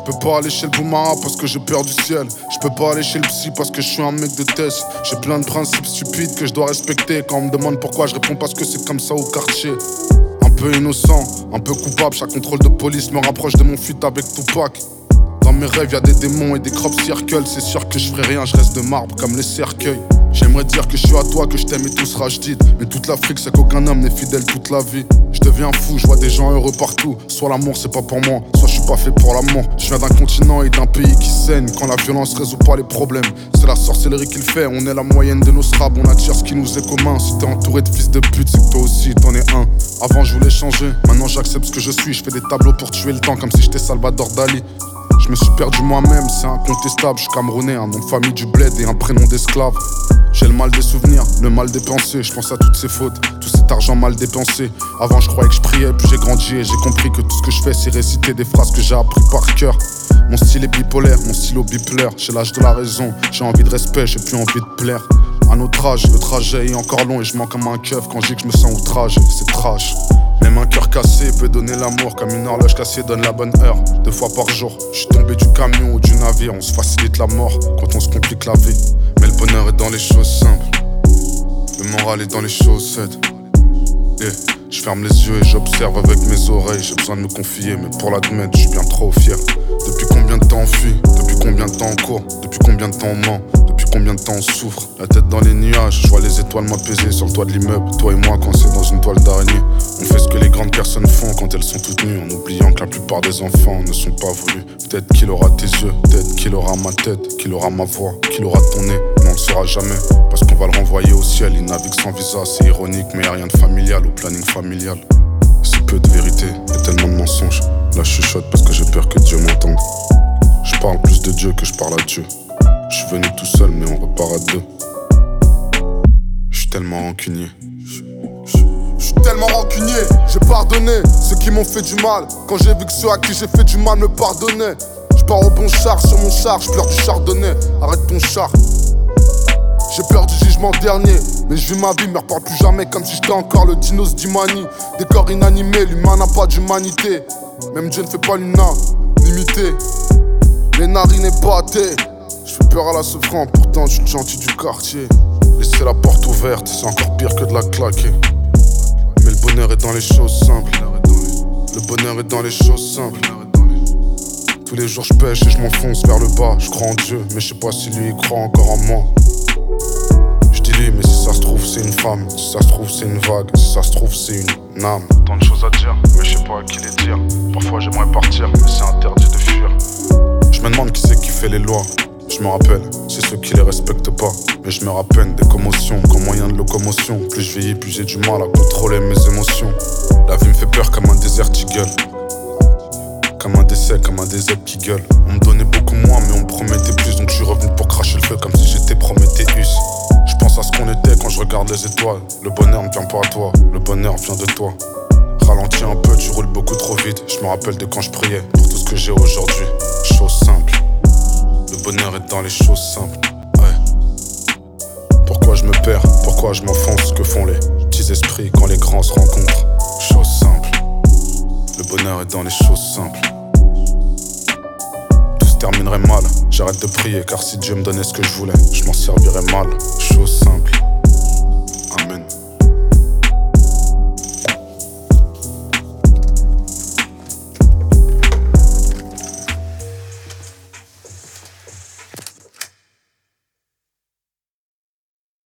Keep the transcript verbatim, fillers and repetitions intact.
peux pas aller chez le Boumara parce que j'ai peur du ciel. Je peux pas aller chez le psy parce que je suis un mec de test. J'ai plein de principes stupides que je dois respecter. Quand on me demande pourquoi, je réponds parce que c'est comme ça au quartier. Un peu innocent, un peu coupable, chaque contrôle de police me rapproche de mon feat avec Tupac. Dans mes rêves y'a des démons et des crop circles. C'est sûr que je ferai rien, je reste de marbre comme les cercueils. J'aimerais dire que je suis à toi, que je t'aime et tout sera jdid. Mais toute l'Afrique c'est qu'aucun homme n'est fidèle toute la vie. Je deviens fou, je vois des gens heureux partout. Soit l'amour c'est pas pour moi, soit je suis pas fait pour l'amour. Je viens d'un continent et d'un pays qui saigne. Quand la violence résout pas les problèmes, c'est la sorcellerie qui le fait. On est la moyenne de nos scrabs, on attire ce qui nous est commun. Si t'es entouré de fils de pute, c'est que toi aussi t'en es un. Avant je voulais changer, maintenant j'accepte ce que je suis. Je fais des tableaux pour tuer le temps comme si j'étais Salvador Dali. Je me suis perdu moi-même, c'est incontestable. Je suis camerounais, un nom de famille du bled et un prénom d'esclave. J'ai le mal des souvenirs, le mal des pensées. Je pense à toutes ces fautes, tout cet argent mal dépensé. Avant je croyais que je priais, puis j'ai grandi et j'ai compris que tout ce que je fais c'est réciter des phrases que j'ai appris par cœur. Mon style est bipolaire, mon stylo bipolaire. J'ai l'âge de la raison, j'ai envie de respect, j'ai plus envie de plaire. À notre âge, le trajet est encore long et je mens comme un keuf quand je dis que je me sens outragé, c'est trash. Même un cœur cassé peut donner l'amour, comme une horloge cassée donne la bonne heure. Deux fois par jour, je suis tombé du camion ou du navire. On se facilite la mort quand on se complique la vie. Mais le bonheur est dans les choses simples, le moral est dans les chaussettes. Yeah. Je ferme les yeux et j'observe avec mes oreilles. J'ai besoin de me confier, mais pour l'admettre, je suis bien trop fier. Depuis combien de temps on fuit? Depuis combien de temps on court? Depuis combien de temps on ment? Depuis combien de temps on souffre? La tête dans les nuages, je vois les étoiles m'apaiser sur le toit de l'immeuble. Toi et moi coincés dans une toile d'araignée. On fait ce que les grandes personnes font quand elles sont toutes nues, en oubliant que la plupart des enfants ne sont pas voulus. Peut-être qu'il aura tes yeux, peut-être qu'il aura ma tête, qu'il aura ma voix, qu'il aura ton nez. Mais on le saura jamais, parce qu'on va le renvoyer au ciel. Il navigue sans visa, c'est ironique, mais y'a rien de familial au planning familial. Si peu de vérité et tellement de mensonges. Là je chuchote parce que j'ai peur que Dieu m'entende. Je parle plus de Dieu que je parle à Dieu. Je suis venu tout seul mais on repart à deux. Je suis tellement rancunier. Je suis tellement rancunier, j'ai pardonné ceux qui m'ont fait du mal. Quand j'ai vu que ceux à qui j'ai fait du mal me pardonnaient. Je pars au bon char, sur mon char, je pleure du chardonnay. Arrête ton char. J'ai peur du jugement dernier, mais je vis ma vie, me reparle plus jamais comme si j'étais encore le dinos d'Imani. Des corps inanimés, l'humain n'a pas d'humanité. Même Dieu ne fait pas l'unanimité. Les narines épatées, je fais peur à la souffrance, pourtant je suis le gentil du quartier. Laisser la porte ouverte, c'est encore pire que de la claquer. Mais le bonheur est dans les choses simples. Le bonheur est dans les choses simples. Tous les jours je pêche et je m'enfonce vers le bas. Je crois en Dieu, mais je sais pas si lui il croit encore en moi. Je dis lui, mais si ça se trouve c'est une femme. Si ça se trouve c'est une vague. Si ça se trouve c'est une âme. Tant de choses à dire, mais je sais pas à qui les dire. Parfois j'aimerais partir, mais c'est interdit de fuir. Je me demande qui c'est qui fait les lois. Je me rappelle, c'est ceux qui les respectent pas. Mais je me rappelle des commotions comme moyen de locomotion. Plus je vieillis, plus j'ai du mal à contrôler mes émotions. La vie me fait peur comme un désert eagle. Comme un décès, comme un désert qui gueule. On me donnait beaucoup moins mais on me promettait plus. Donc je suis revenu pour cracher le feu comme si j'étais Prométhéeus. Je pense à ce qu'on était quand je regarde les étoiles. Le bonheur ne vient pas à toi, le bonheur vient de toi. Ralentis un peu, tu roules beaucoup trop vite. Je me rappelle de quand je priais pour tout ce que j'ai aujourd'hui. Chose simple. Le bonheur est dans les choses simples. Ouais. Pourquoi je me perds? Pourquoi je m'enfonce? Que font les petits esprits quand les grands se rencontrent? Chose simple. Le bonheur est dans les choses simples. Tout se terminerait mal. J'arrête de prier car si Dieu me donnait ce que je voulais, je m'en servirais mal. Chose simple.